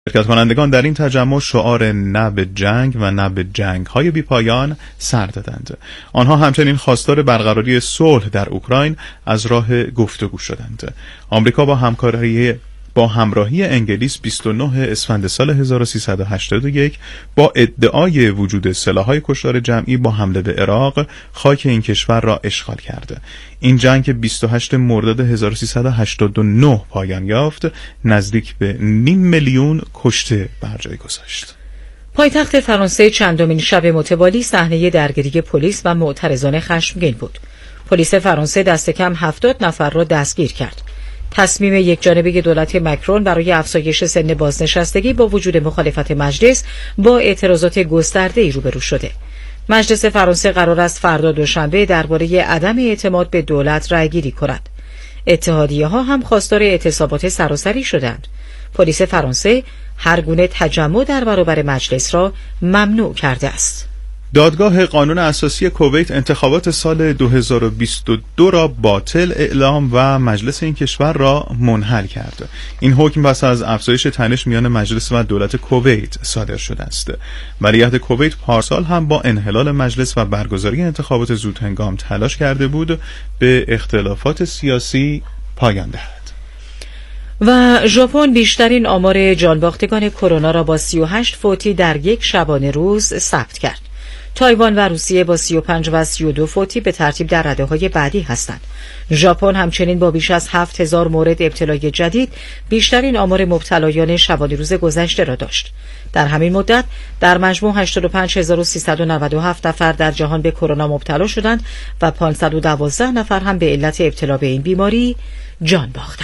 شرکت کنندگان در این تجمع شعار نه به جنگ و نه به جنگ‌های بی‌پایان سر دادند. آنها همچنین خواستار برقراری صلح در اوکراین از راه گفتگو شدند. آمریکا با همراهی انگلیس 29 اسفند سال 1381 با ادعای وجود سلاح‌های کشتار جمعی با حمله به عراق خاک این کشور را اشغال کرد. این جنگ 28 مرداد 1389 پایان یافت، نزدیک به 500,000 کشته بر جای گذاشت. پایتخت فرانسه چندمین شب متوالی صحنه درگیری پلیس و معترضان خشمگین بود. پلیس فرانسه دست کم 70 نفر را دستگیر کرد. تصمیم یکجانبه دولت مکرون برای افزایش سن بازنشستگی با وجود مخالفت مجلس با اعتراضات گسترده‌ای روبرو شده. مجلس فرانسه قرار است فردا دوشنبه درباره عدم اعتماد به دولت رأی‌گیری کند. اتحادیه‌ها هم خواستار اعتصابات سراسری شدند. پلیس فرانسه هر گونه تجمع در برابر مجلس را ممنوع کرده است. دادگاه قانون اساسی کویت انتخابات سال 2022 را باطل اعلام و مجلس این کشور را منحل کرد. این حکم پس از افزایش تنش میان مجلس و دولت کویت صادر شده است. ولیعهد کویت پارسال هم با انحلال مجلس و برگزاری انتخابات زودهنگام تلاش کرده بود به اختلافات سیاسی پایان دهد. و ژاپن بیشترین آمار جانباختگان کرونا را با 38 فوتی در یک شبانه روز ثبت کرد. تایوان و روسیه با 35 و 32 فوتی به ترتیب در رده‌های بعدی هستند. ژاپن همچنین با بیش از 7000 مورد ابتلای جدید بیشترین آمار مبتلایان شبانه روز گذشته را داشت. در همین مدت در مجموع 85397 نفر در جهان به کرونا مبتلا شدند و 512 نفر هم به علت ابتلا به این بیماری جان باختند.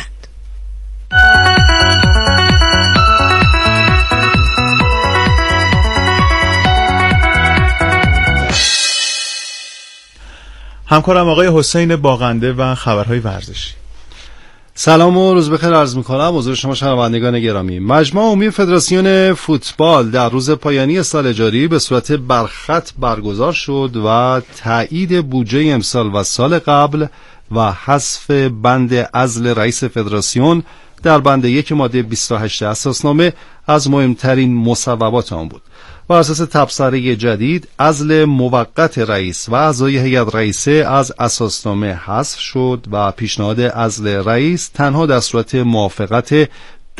همکارم آقای حسین باغنده و خبرهای ورزشی. سلام و روز بخیر عرض می‌کنم حضور شما شنوندگان گرامی. مجمع عمومی فدراسیون فوتبال در روز پایانی سال جاری به صورت برخط برگزار شد و تایید بودجه امسال و سال قبل و حذف بند عزل رئیس فدراسیون در بند 1 ماده 28 اساسنامه از مهمترین مصوبات آن بود. بر اساس تبصره جدید عزل موقت رئیس و اعضای هیئت رئیسه از اساسنامه حذف شد و پیشنهاد عزل رئیس تنها در صورت موافقت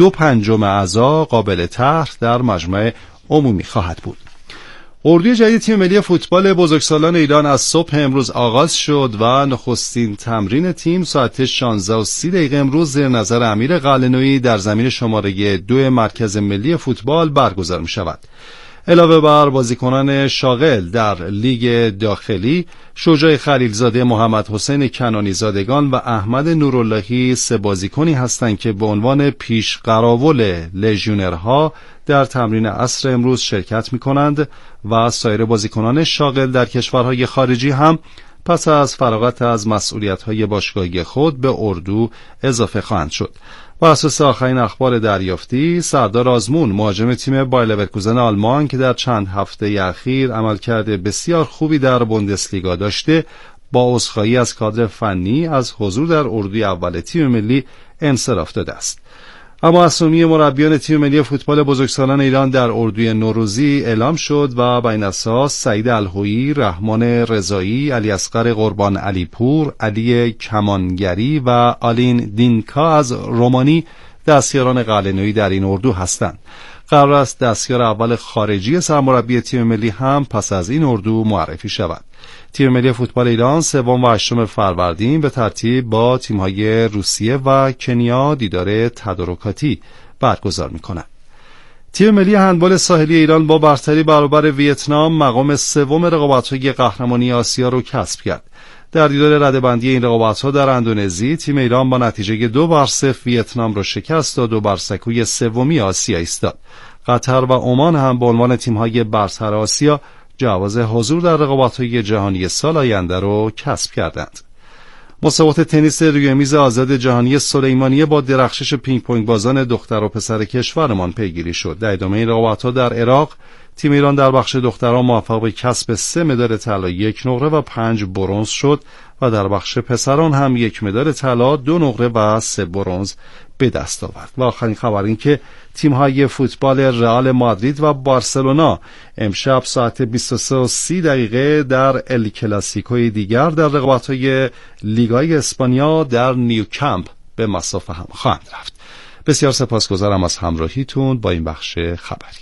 2/5 اعضا قابل طرح در مجمع عمومی خواهد بود. اردوی جدید تیم ملی فوتبال بزرگسالان ایران از صبح امروز آغاز شد و نخستین تمرین تیم ساعت 16:30 امروز زیر نظر امیر قلعه‌نویی در زمین شماره 2 مرکز ملی فوتبال برگزار می شود. علاوه بر بازیکنان شاغل در لیگ داخلی، شجاع خلیلزاده، محمد حسین کنانی زادگان و احمد نوراللهی 3 بازیکنی هستند که به عنوان پیش قراول لژیونرها در تمرین عصر امروز شرکت می کنند و سایر بازیکنان شاغل در کشورهای خارجی هم پس از فراغت از مسئولیت‌های باشگاهی خود به اردو اضافه خواهند شد. بر اساس آخرین اخبار دریافتی، سردار آزمون مهاجم تیم بایر لورکوزن آلمان که در چند هفته اخیر عملکرد بسیار خوبی در بوندسلیگا داشته، با عذرخواهی از کادر فنی از حضور در اردوی اول تیم ملی انصراف داده است. اما اسامی مربیان تیم ملی فوتبال بزرگسالان ایران در اردوی نوروزی اعلام شد و بین اساس سعید الهویی، رحمان رضایی، علی اصغر قربان علیپور، علی کمانگری و آلین دینکا از رومانی دستیاران قلعه‌نویی در این اردو هستند. قرار است دستیار اول خارجی سرمربی تیم ملی هم پس از این اردو معرفی شود. تیم ملی فوتبال ایران 3 و 8 فروردین به ترتیب با تیم‌های روسیه و کنیا دیدار تدارکاتی برگزار می‌کند. تیم ملی هندبال ساحلی ایران با برتری برابر ویتنام مقام 3 رقابت‌های قهرمانی آسیا را کسب کرد. در دیدار رده‌بندی این رقابت‌ها در اندونزی تیم ایران با نتیجه 2-0 ویتنام را شکست داد و بر سکوی 3 آسیا ایستاد. قطر و عمان هم به عنوان تیم‌های برتر آسیا جواز حضور در رقابت‌های جهانی سال آینده را کسب کردند. مسابقات تنیس روی میز آزاد جهانی سلیمانیه با درخشش پینگ پونگ بازان دختر و پسر کشورمان پیگیری شد. در ادامه این رقابت‌ها در عراق تیم ایران در بخش دختران موفق به کسب 3 مدال طلا، 1 نقره و 5 برنز شد و در بخش پسران هم 1 مدال طلا، 2 نقره و 3 برنز به دست آورد. و آخرین خبر این که تیم‌های فوتبال رئال مادرید و بارسلونا امشب ساعت 23:30 در ال کلاسیکوی دیگر در رقابت‌های لیگای اسپانیا در نیوکمپ به مصاف هم خواهند رفت. بسیار سپاسگزارم از همراهیتون با این بخش خبری.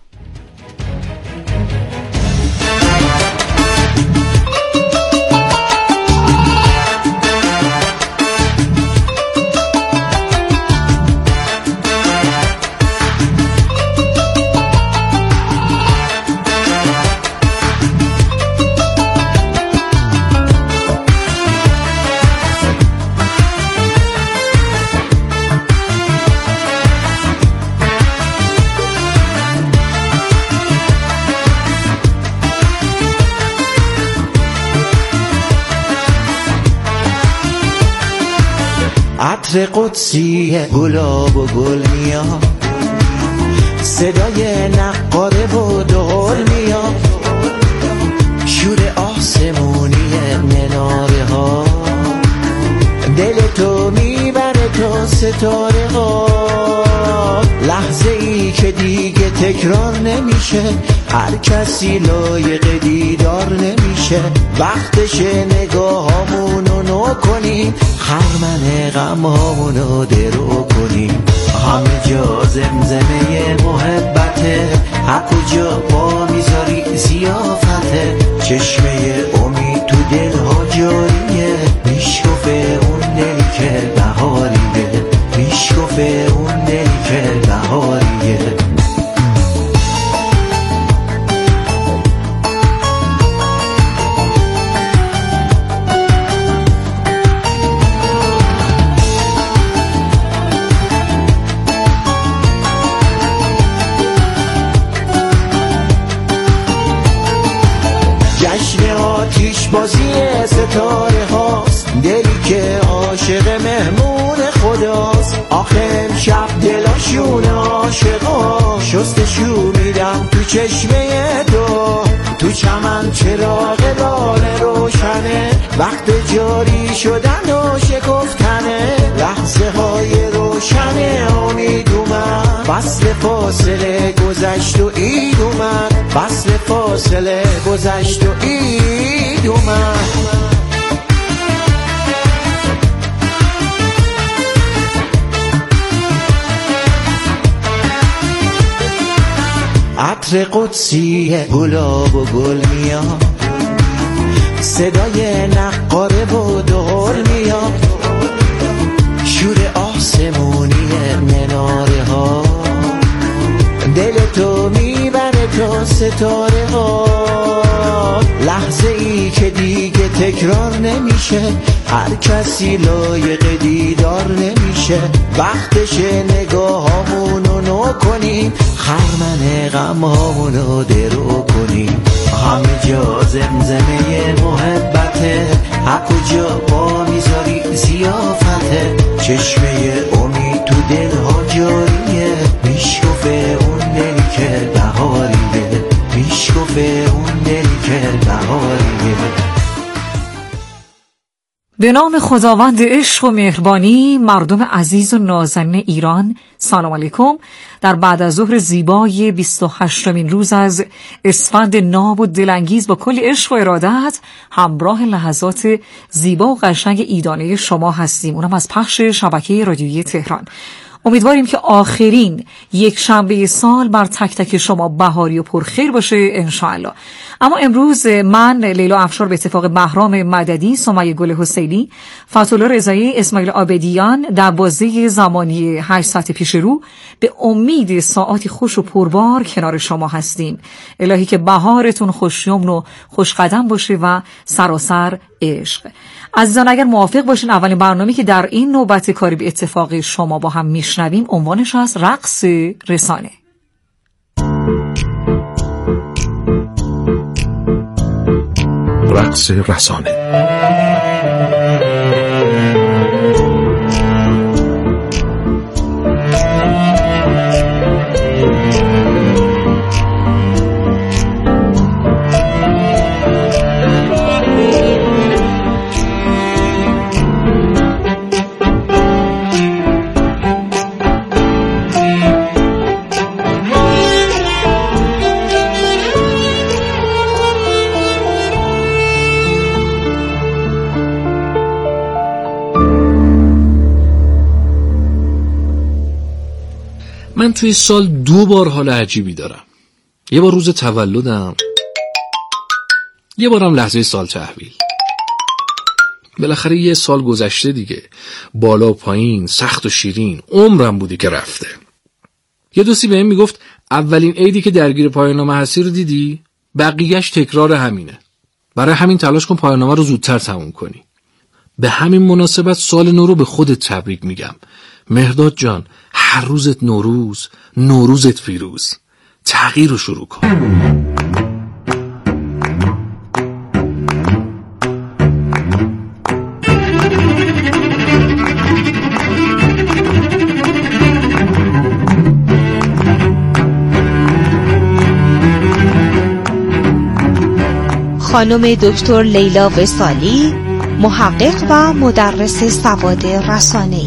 عطر قدسی گلاب و گل میاد، صدای نقاره و دهل میاد، شور آسمونی مناره ها، دل تو میبره تا ستاره ها، لحظه ای که دیگه تکرار نمیشه، هر کسی لایق دیدار نمیشه، وقتش نگاهامونو نو کنیم، خرمن غمامونو درو کنیم، همه جا زمزمه محبته، هر کجا پا میذاری زیافته، چشمه امید تو دلها جاریه، میشکفه اون دلی که بهاریه، میشکفه اون دلی که بهاریه. بازی ستاره هاست، دلی که عاشق مهمون خداست، آخه امشب دلاشون عاشقا، شستشو میدم تو چشمه دو، تو چمن چراغ لاله روشنه، وقت جاری شدن و شکفتنه، لحظه های روشن امید اومد، فصل فاصله گذشت و عید اومد، فصل فاصله گذشت و عید اومد. عطر قدسی گلاب و گل میاد، صدای نقاره و دهل میاد، شور آسمونی مناره ها، دل تو میبره تا ستاره ها، لحظه ای که دیگه تکرار نمیشه، هر کسی لایق دیدار نمیشه، وقتش نگاهامونو نو کنیم، خرمن غمامونو درو کنیم، همه جا زمزمه محبته، هر کجا پا میذاری زیافته، چشمه امید تو دلها جاریه، میشکفه اون دلی که بهاریه، میشکفه اون دلی که بهاریه. به نام خداوند عشق و مهربانی، مردم عزیز و نازنین ایران، سلام علیکم. در بعد از ظهر زیبای 28مین روز از اسفند ناب و دلانگیز با کلی عشق و ارادت همراه لحظات زیبا و قشنگ عیدانه شما هستیم، اونم از پخش شبکه رادیویی تهران. امیدواریم که آخرین یک شنبه سال بر تک تک شما بهاری و پرخیر باشه انشاءالله. اما امروز من، لیلا افشار، به اتفاق بهرام مددی، سمیه گل حسینی، فتح‌الله رضایی، اسماعیل عابدیان در بازه زمانی 8 ساعت پیش رو به امید ساعاتی خوش و پربار کنار شما هستیم. الهی که بهارتون خوشیمن و خوشقدم باشه و سراسر عشق. عزیزان اگر موافق باشین، اولین برنامه‌ای که در این نوبت کاری به اتفاق شما با هم میشنویم عنوانش از رقص رسانه. رقص رسانه. توی سال 2 بار حال عجیبی دارم. یه بار روز تولدم، یه بارم لحظه سال تحویل. بالاخره یه سال گذشته دیگه، بالا و پایین، سخت و شیرین، عمرم بودی که رفته. یه دوستی بهم میگفت اولین عیدی که درگیر پایان‌نامه هستی رو دیدی؟ بقیه‌اش تکرار همینه. برای همین تلاش کن پایان‌نامه رو زودتر تموم کنی. به همین مناسبت سال نو رو به خودت تبریک میگم. مهرداد جان، هر روزت نوروز، نوروزت فیروز. تغییر رو شروع کن. خانم دکتر لیلا وصالی، محقق و مدرس سواد رسانه‌ای.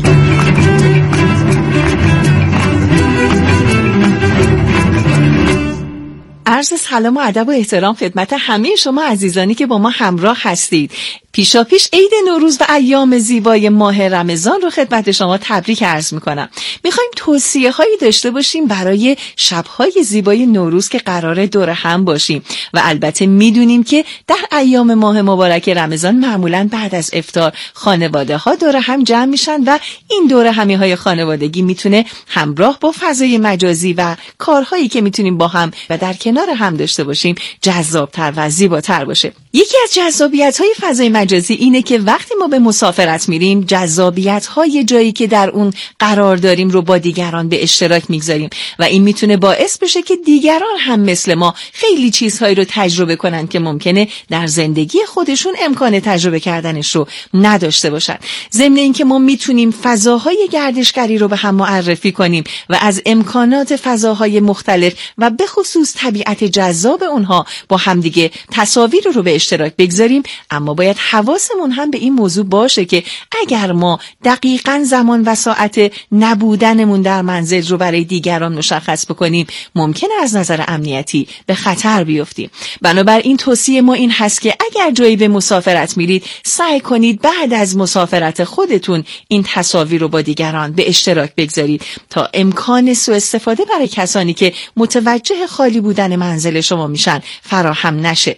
عرض سلام و ادب و احترام خدمت همه شما عزیزانی که با ما همراه هستید. پیشاپیش عید نوروز و ایام زیبای ماه رمضان رو خدمت شما تبریک عرض میکنم. میخوایم توصیه هایی داشته باشیم برای شبهای زیبای نوروز که قراره دور هم باشیم و البته میدونیم که در ایام ماه مبارک رمضان معمولاً بعد از افطار خانواده ها دور هم جمع میشن و این دور همی های خانوادگی میتونه همراه با فضای مجازی و کارهایی که میتونیم با هم و در کنار هم داشته باشیم جذابتر و زیباتر باشه. یکی از جذابیت های فضای مجازی اینه که وقتی ما به مسافرت میریم جذابیت های جایی که در اون قرار داریم رو با دیگران به اشتراک میگذاریم و این میتونه باعث بشه که دیگران هم مثل ما خیلی چیزهایی رو تجربه کنن که ممکنه در زندگی خودشون امکان تجربه کردنش رو نداشته باشن. ضمن اینکه ما میتونیم فضاهای گردشگری رو به هم معرفی کنیم و از امکانات فضاهای مختلف و به خصوص طبیعت جذاب اونها با همدیگه تصاویر رو به اشتراک بگذاریم، اما باید حواسمون هم به این موضوع باشه که اگر ما دقیقاً زمان و ساعت نبودنمون در منزل رو برای دیگران مشخص بکنیم ممکنه از نظر امنیتی به خطر بیفتیم. بنابراین توصیه ما این هست که اگر جایی به مسافرت میرید سعی کنید بعد از مسافرت خودتون این تصاویر رو با دیگران به اشتراک بگذارید تا امکان سوء استفاده برای کسانی که متوجه خالی بودن منزل شما میشن فراهم نشه.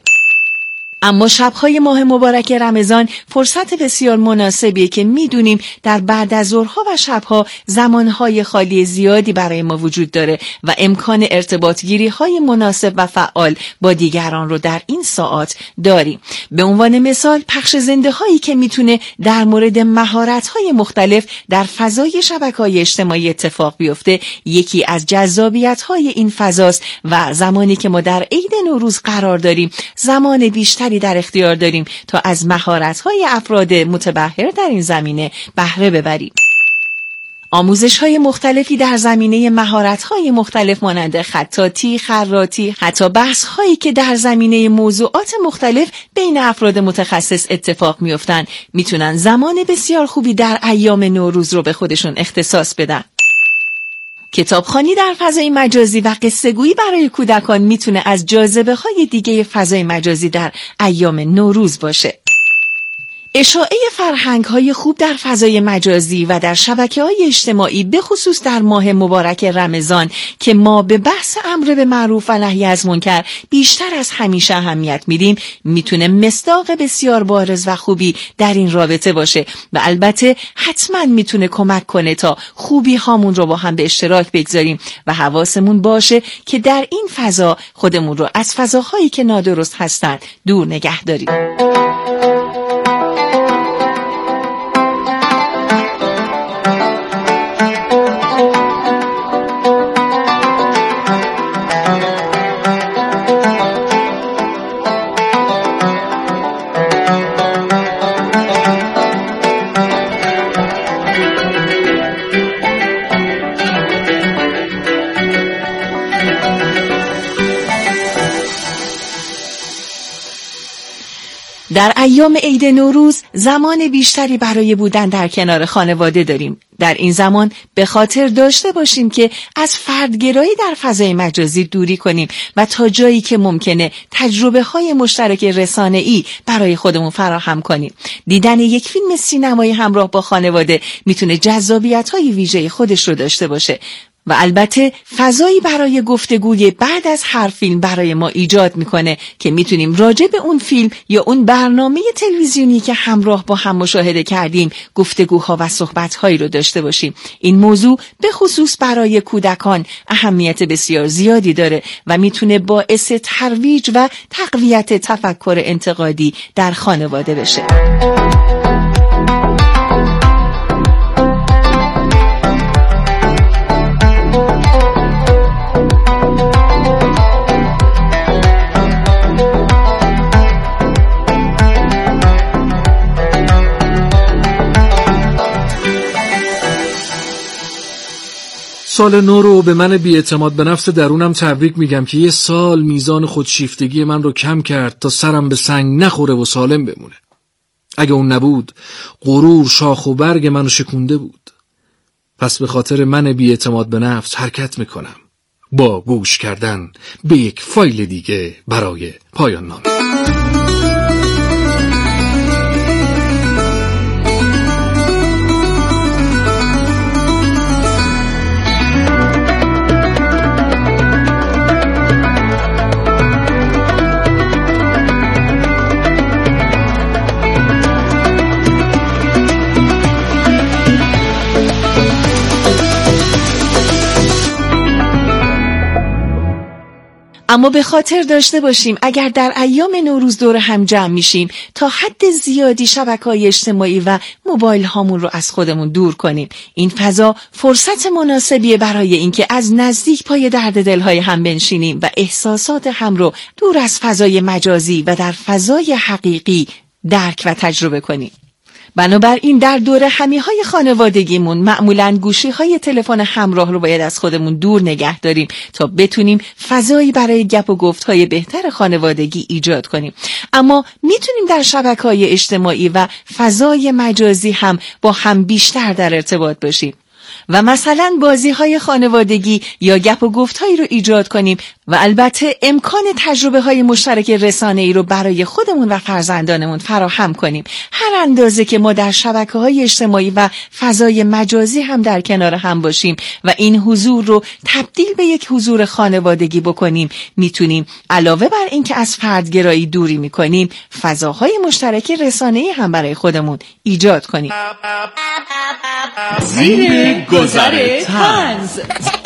اما شب‌های ماه مبارک رمضان فرصت بسیار مناسبیه که میدونیم در بعد از ظهرها و شب‌ها زمانهای خالی زیادی برای ما وجود داره و امکان ارتباط گیری‌های مناسب و فعال با دیگران رو در این ساعات داریم. به عنوان مثال پخش زنده‌هایی که میتونه در مورد مهارت‌های مختلف در فضای شبکه‌های اجتماعی اتفاق بیفته یکی از جذابیت‌های این فضاست و زمانی که ما در عید نوروز قرار داریم زمان بیشتر در اختیار داریم تا از مهارت‌های افراد متبحر در این زمینه بهره ببریم. آموزش‌های مختلفی در زمینه مهارت‌های مختلف مانند خطاطی، خراطی، حتی بحث‌هایی که در زمینه موضوعات مختلف بین افراد متخصص اتفاق می‌افتن میتونن زمان بسیار خوبی در ایام نوروز رو به خودشون اختصاص بدن. کتابخوانی در فضای مجازی و قصه‌گویی برای کودکان میتونه از جاذبه‌های دیگه فضای مجازی در ایام نوروز باشه. اشاعه فرهنگ‌های خوب در فضای مجازی و در شبکه‌های اجتماعی به خصوص در ماه مبارک رمضان که ما به بحث امر به معروف و نهی از منکر بیشتر از همیشه اهمیت میدیم میتونه مصداق بسیار بارز و خوبی در این رابطه باشه و البته حتما میتونه کمک کنه تا خوبی هامون رو با هم به اشتراک بگذاریم و حواسمون باشه که در این فضا خودمون رو از فضاهایی که نادرست هستن دور نگه داریم. در ایام عید نوروز زمان بیشتری برای بودن در کنار خانواده داریم. در این زمان به خاطر داشته باشیم که از فردگرایی در فضای مجازی دوری کنیم و تا جایی که ممکنه تجربه‌های مشترک رسانه‌ای برای خودمون فراهم کنیم. دیدن یک فیلم سینمایی همراه با خانواده میتونه جذابیت‌های ویژه خودش رو داشته باشه. و البته فضایی برای گفتگوی بعد از هر فیلم برای ما ایجاد میکنه که میتونیم راجع به اون فیلم یا اون برنامه تلویزیونی که همراه با هم مشاهده کردیم گفتگوها و صحبتهایی رو داشته باشیم. این موضوع به خصوص برای کودکان اهمیت بسیار زیادی داره و میتونه باعث ترویج و تقویت تفکر انتقادی در خانواده بشه. سال نو رو به من بی‌اعتماد به نفس درونم تبریک میگم که یه سال میزان خودشیفتگی من رو کم کرد تا سرم به سنگ نخوره و سالم بمونه. اگه اون نبود غرور شاخ و برگ منو شکونده بود. پس به خاطر من بی‌اعتماد به نفس حرکت میکنم با گوش کردن به یک فایل دیگه برای پایان نامه. اما به خاطر داشته باشیم اگر در ایام نوروز دور هم جمع میشیم تا حد زیادی شبکه‌های اجتماعی و موبایل هامون رو از خودمون دور کنیم. این فضا فرصت مناسبیه برای اینکه از نزدیک پای درد دلهای هم بنشینیم و احساسات هم رو دور از فضای مجازی و در فضای حقیقی درک و تجربه کنیم. بنابراین در دوره همیهای خانوادگیمون معمولاً گوشی‌های تلفن همراه رو باید از خودمون دور نگه داریم تا بتونیم فضایی برای گپ و گفت‌های بهتر خانوادگی ایجاد کنیم. اما میتونیم در شبکه‌های اجتماعی و فضای مجازی هم با هم بیشتر در ارتباط باشیم و مثلا بازی‌های خانوادگی یا گپ و گفت‌هایی رو ایجاد کنیم و البته امکان تجربه‌های مشترک رسانه‌ای رو برای خودمون و فرزندانمون فراهم کنیم. هر اندازه که ما در شبکه‌های اجتماعی و فضای مجازی هم در کنار هم باشیم و این حضور رو تبدیل به یک حضور خانوادگی بکنیم، میتونیم علاوه بر این که از فردگرایی دوری می‌کنیم، فضاهای مشترک رسانه‌ای هم برای خودمون ایجاد کنیم. زیر گذر طنز.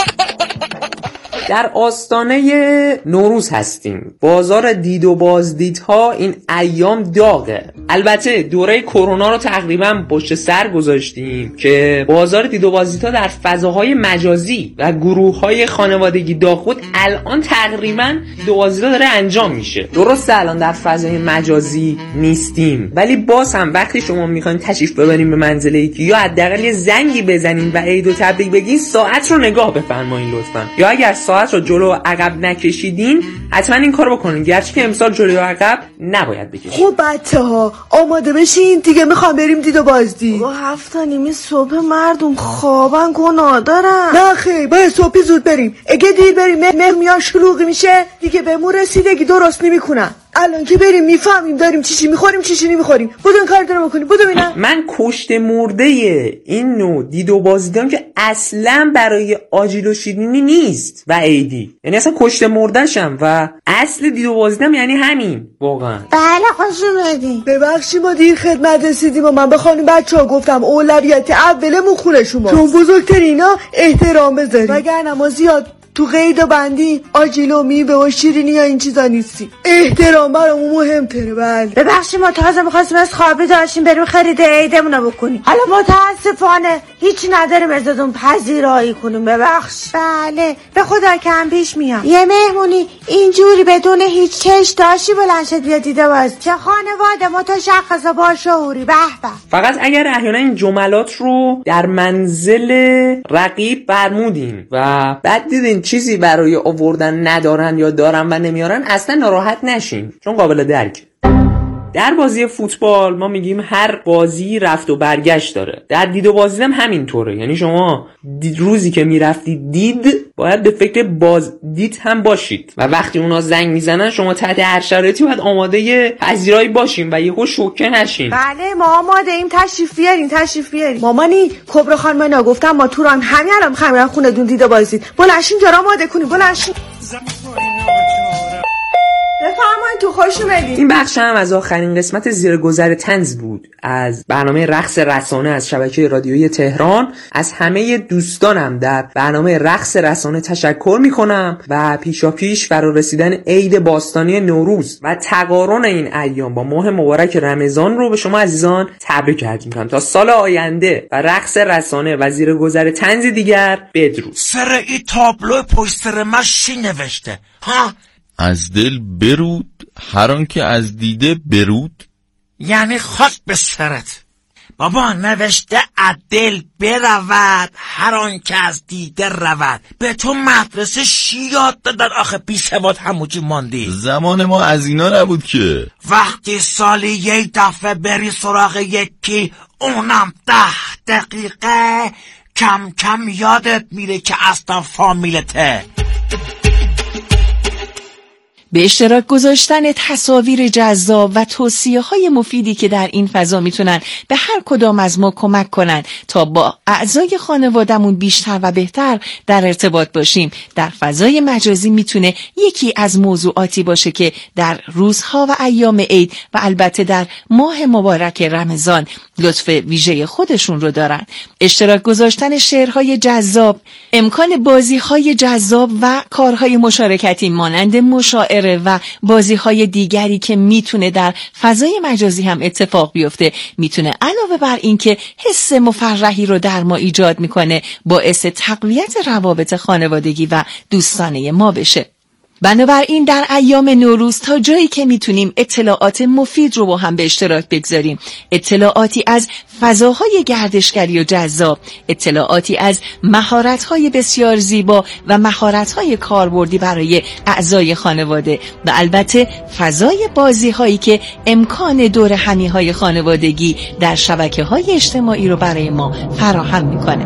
در آستانه نوروز هستیم. بازار دید و بازدیدها این ایام داغه. البته دوره کرونا رو تقریبا پشت سر گذاشتیم که بازار دید و بازدیدها در فضاهای مجازی و گروه‌های خانوادگی داغ بود. الان تقریبا دید و بازدیدها داره انجام میشه. درسته الان در فضای مجازی نیستیم، ولی باز هم وقتی شما میخواین تشریف ببرین به منزل یکی یا حداقل یه زنگی بزنین و عید و تبریک بگین، ساعت رو نگاه بفرمایین لطفاً. یا اگر ساعت رو جلو عقب نکشیدین حتما این کارو بکنین، گرچه که امسال جلو عقب نباید بکشید. خب بچه‌ها آماده بشین دیگه، میخوام بریم دید و بازدید. 7:30 صبح مردم خوابن، گناه دارن. نه خیر باید صبح زود بریم. اگه دیر بریم مهر میاد شلوغ میشه دیگه، بهمون رسیدگی درست نمیکنن. الان که بریم میفهمیم داریم چی میخوریم چی نمیخوریم. بدون کار دارم بکنیم. بدون اینا من کشت مرده این نوع دید و بازدیدم که اصلا برای آجیل و شیرینی نیست و عیدی، یعنی اصلا کشت مردهشم و اصل دید و بازدیدم یعنی همین واقعا. بله خوش اومدین. ببخشید ما دیر خدمت رسیدیم و من به خانم بچه‌ها گفتم اولویت اولمون خونه شما، چون بزرگترینا احترام بذارید، وگرنه ما زیاد تو قید و بندی آجیل و میوه و شیرینی یا این چیزا نیستی. احترام برامون مهم‌تره. بله ببخشید ما تازه می‌خواستیم از خوابی داشتیم بریم خرید عیدمون رو بکنیم، حالا متاسفانه هیچ نداریم ازتون پذیرایی کنیم. ببخشید. بله به خدا کم پیش میاد یه مهمونی اینجوری بدون هیچ چش داشتی بلند شد بیاد دیده باز. چه خانواده متشخص و با شعوری. به به. فقط اگر احیانا این جملات رو در منزل رقیب فرمودین و بعد دیدین چیزی برای آوردن ندارن یا دارن و نمیارن، اصلا ناراحت نشین چون قابل درک. در بازی فوتبال ما میگیم هر بازی رفت و برگشت داره، در دید و بازدید هم همینطوره. یعنی شما روزی که میرفتی دید باید به فکر بازدید هم باشید و وقتی اونا زنگ میزنن شما تحت هر شرایطی باید آماده پذیرایی باشین و یهو شوکه نشین. بله ما آماده ایم، تشریف بیارین. مامانی کبرا خانم اینا گفتم ما تو ران همین الان می‌خوام خونه دون دید و بازدید. بلنشین جرا آماده کنی، بلنشین. بفرمایید تو خوش اومدید. این بخش هم از آخرین قسمت زیر گذر طنز بود از برنامه رقص رسانه از شبکه رادیویی تهران. از همه دوستانم در برنامه رقص رسانه تشکر میکنم و پیشاپیش فرا رسیدن عید باستانی نوروز و تقارن این ایام با ماه مبارک رمضان رو به شما عزیزان تبریک عرض میکنم. تا سال آینده و رقص رسانه و زیر گذر طنز دیگر بدرود. سر این تابلو پشت سر من چی نوشته ها؟ از دل برود هر آن که از دیده برود. یعنی خاک به سرت بابا، نوشته از دل برود هر آن که از دیده رود. به تو مدرسه چی یاد دادن آخه بی سواد هموجی ماندی؟ زمان ما از اینا نبود که. وقتی سالی یک دفعه بری سراغ یکی اونم 10 دقیقه کم کم یادت میره که اصلا فامیلته. به اشتراک گذاشتن تصاویر جذاب و توصیه‌های مفیدی که در این فضا میتونن به هر کدام از ما کمک کنن تا با اعضای خانواده‌مون بیشتر و بهتر در ارتباط باشیم در فضای مجازی میتونه یکی از موضوعاتی باشه که در روزها و ایام عید و البته در ماه مبارک رمضان لطف ویژه خودشون رو دارن. اشتراک گذاشتن شعرهای جذاب، امکان بازی‌های جذاب و کارهای مشارکتی مانند مشاعره و بازی‌های دیگری که میتونه در فضای مجازی هم اتفاق بیفته میتونه علاوه بر این که حس مفرحی رو در ما ایجاد میکنه باعث تقویت روابط خانوادگی و دوستانه ما بشه. بنابراین در ایام نوروز تا جایی که میتونیم اطلاعات مفید رو با هم به اشتراک بگذاریم، اطلاعاتی از فضاهای گردشگری و جذاب، اطلاعاتی از مهارت‌های بسیار زیبا و مهارت‌های کاربردی برای اعضای خانواده و البته فضای بازی‌هایی که امکان دور همی‌های خانوادگی در شبکه‌های اجتماعی رو برای ما فراهم می‌کنه.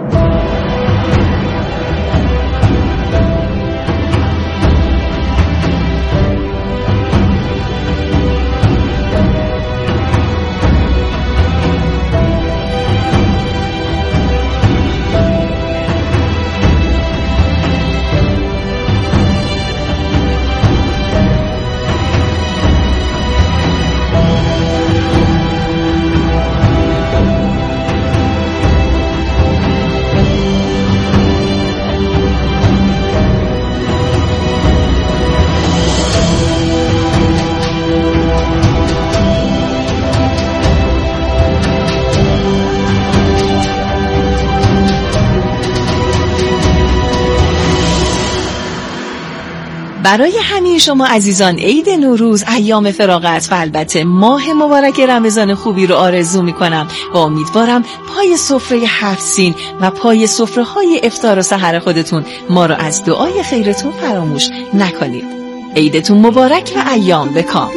برای همه شما عزیزان عید نوروز، ایام فراغت و البته ماه مبارک رمضان خوبی رو آرزو میکنم و امیدوارم پای سفره 7 سین و پای سفره های افطار و سحر خودتون ما رو از دعای خیرتون فراموش نکنید. عیدتون مبارک و ایام بکام.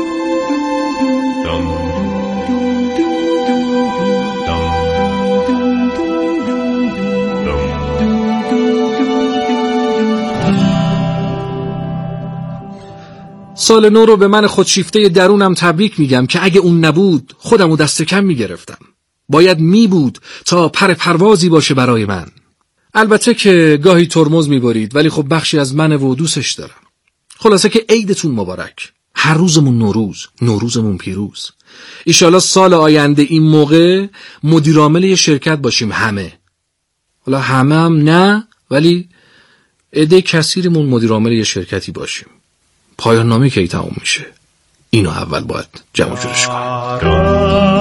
سال نو رو به من خودشیفته درونم تبریک میگم که اگه اون نبود خودمو دست کم میگرفتم. باید میبود تا پروازی باشه برای من. البته که گاهی ترمز میبرید ولی خب بخشی از منه و دوستش دارم. خلاصه که عیدتون مبارک. هر روزمون نوروز، نوروزمون پیروز. ایشالا سال آینده این موقع مدیرعامل یه شرکت باشیم همه. حالا همه هم نه ولی عده کثیرمون مدیرعامل یه شرکتی باشیم. پایان نامه کی تموم میشه؟ اینو اول باید جمع جورش کنیم.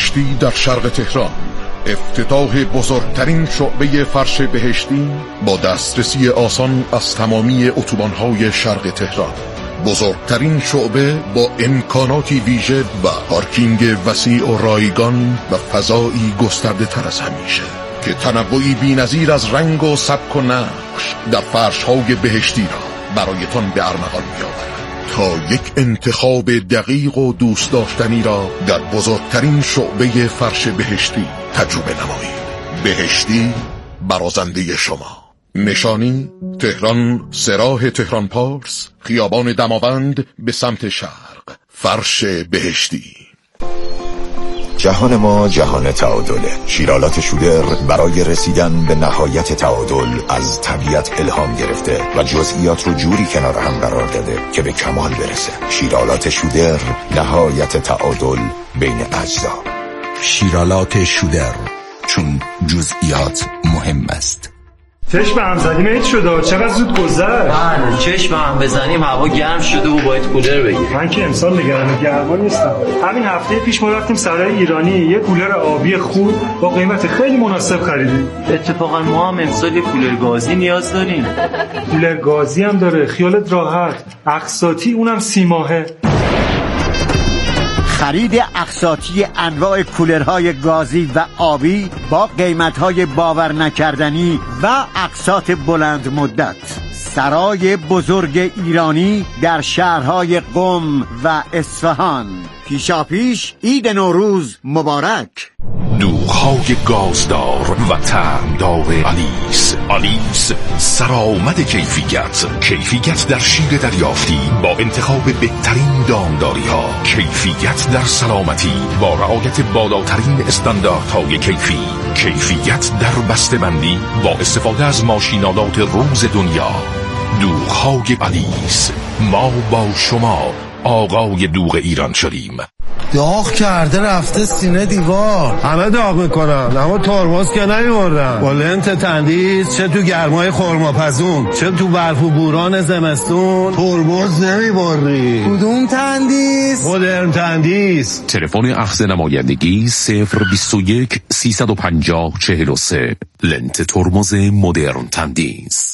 بهشتی در شرق تهران، افتتاح بزرگترین شعبه فرش بهشتی با دسترسی آسان از تمامی اتوبان‌های شرق تهران. بزرگترین شعبه با امکاناتی ویژه و پارکینگ وسیع و رایگان و فضایی گسترده تر از همیشه که تنوعی بی‌نظیر از رنگ و سبک و نقش در فرش‌های بهشتی را برایتان به ارمغان می‌آورد تا یک انتخاب دقیق و دوست داشتنی را در بزرگترین شعبه فرش بهشتی تجربه نمایید. بهشتی برازنده شما. نشانی تهران، سراح تهران پارس، خیابان دماوند به سمت شرق. فرش بهشتی. جهان ما جهان تعادله. شیرالات شودر برای رسیدن به نهایت تعادل از طبیعت الهام گرفته و جزئیات رو جوری کنار هم قرار داده که به کمال برسه. شیرالات شودر، نهایت تعادل بین اجزا. شیرالات شودر، چون جزئیات مهم است. چشم هم زدیم عید شده، چقدر زود گذشت. من چشم هم بزنیم هوا گرم شده و باید کولر بگیریم. من که امسال نگران گرما نیستم. همین هفته پیش ما رفتیم سرای ایرانی یه کولر آبی خوب با قیمت خیلی مناسب خریدیم. اتفاقا ما هم امسال یه کولر گازی نیاز داریم. کولر گازی هم داره، خیالت راحت. اقساطی، اونم 30 ماهه. خرید اقساطی انواع کولرهای گازی و آبی با قیمتهای باور نکردنی و اقساط بلند مدت. سرای بزرگ ایرانی در شهرهای قم و اصفهان. پیشاپیش عید نوروز مبارک. دوغ‌های گازدار و طعمدار آلیس سرآمد کیفیت در شیر دریافتی با انتخاب بهترین دامداری‌ها، کیفیت در سلامتی با رعایت بالاترین استانداردهای کیفیت در بسته‌بندی با استفاده از ماشینالات روز دنیا. دوغ‌های آلیس، ما با شما آقای دوغ ایران شدیم. داغ کرده رفته سینه دیوار. همه داغ میکنن اما ترمز که نمیوردن. با لنت تندیس چه تو گرمای خرماپزون چه تو برف و بوران زمستون ترمز نمیبری. کدوم تندیس؟ مدرن تندیس. تلفن اخذ نمایندگی 021 350 43. لنت ترمز مدرن تندیس.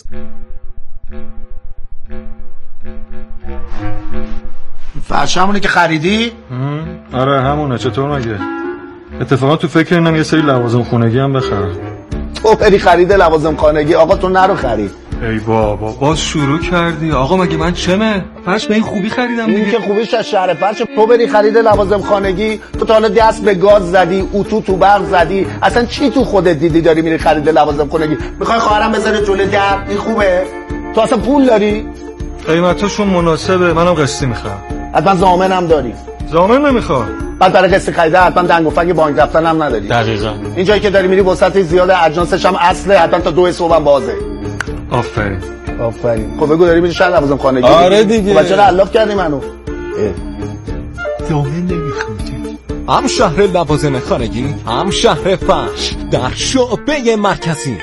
فرش همونه که خریدی؟ آره همونه. چطور مگه؟ اتفاقا تو فکر اینم یه سری لوازم خونگی هم بخرم. تو بری خرید لوازم خانگی، آقا تو نرو خرید. ای بابا باز شروع کردی. آقا مگه من چمه؟ فرش به این خوبی خریدم دیگه. این که خوبیش از شهر فرش. تو بری خرید لوازم خانگی، تو تا حالا دست به گاز زدی، اتو تو برق زدی، اصلا چی تو خودت دیدی داری میری خرید لوازم خانگی؟ میخوای خواهرم بذاره جلوی در؟ این خوبه؟ تو اصلا پول داری؟ قیمتاشون مناسبه، منم قسطی میخوام. حتما ضامنم داری؟ ضامن نمیخوام. بعد برای قسط خریده حتما دنگ و فنگ بانک رفتن هم نداری. دقیقاً. این جایی که داری میری وسط زیاد اجناسش هم اصله، حتما تا 2 صبح هم بازه. آفرین. خب بگو داری میری شهر لوازم خانگی؟ آره دیگه. خب چرا علاف کردی منو؟ ضامن نمیخوام. هم شهر لوازم خانگی، هم شهر فرش در شعبه مرکزی.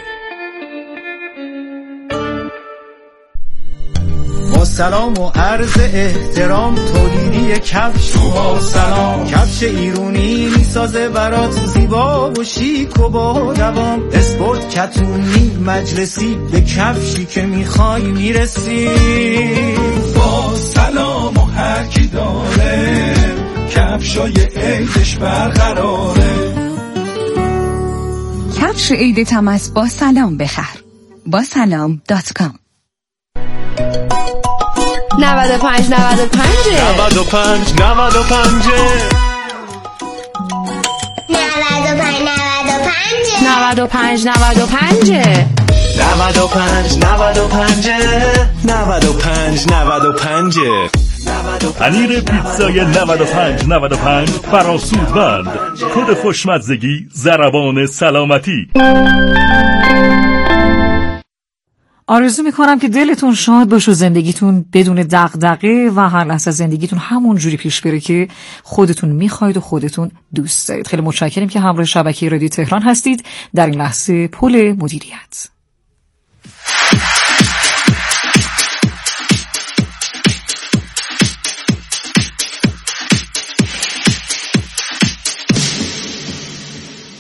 با سلام و عرض احترام تولیدی کفش. با سلام کفش ایرونی میسازه برات زیبا و شیک و با دوام. اسپورت کتونی مجلسی به کفشی که میخوای میرسی. با سلام و هر کی داره کفشای عیدش برقراره. کفش عید تماس با سلام بخر. با سلام.com 95 پنیر پیتزای 95 فراسودمند. کد خوشمزگی ضربان سلامتی. آرزو میکنم که دلتون شاد باشه و زندگیتون بدون دغدغه و هر لحظه زندگیتون همون جوری پیش بره که خودتون میخواید و خودتون دوست دارید. خیلی متشکرم که همراه شبکه رادیو تهران هستید در این لحظه پل مدیریت.